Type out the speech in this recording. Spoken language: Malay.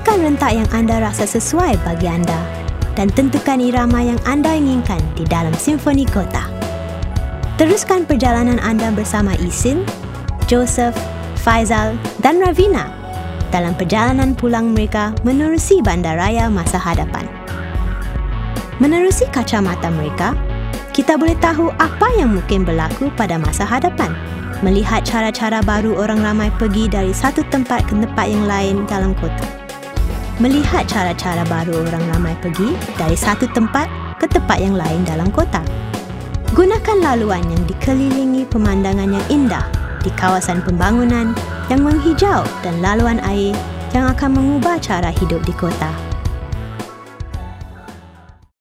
Tentukan rentak yang anda rasa sesuai bagi anda dan tentukan irama yang anda inginkan di dalam Simfoni Kota. Teruskan perjalanan anda bersama Isin, Joseph, Faizal dan Ravina dalam perjalanan pulang mereka menerusi bandaraya masa hadapan. Menerusi kacamata mereka, kita boleh tahu apa yang mungkin berlaku pada masa hadapan. Melihat cara-cara baru orang ramai pergi dari satu tempat ke tempat yang lain dalam kota. Melihat cara-cara baru orang ramai pergi dari satu tempat ke tempat yang lain dalam kota. Gunakan laluan yang dikelilingi pemandangan yang indah di kawasan pembangunan yang menghijau dan laluan air yang akan mengubah cara hidup di kota.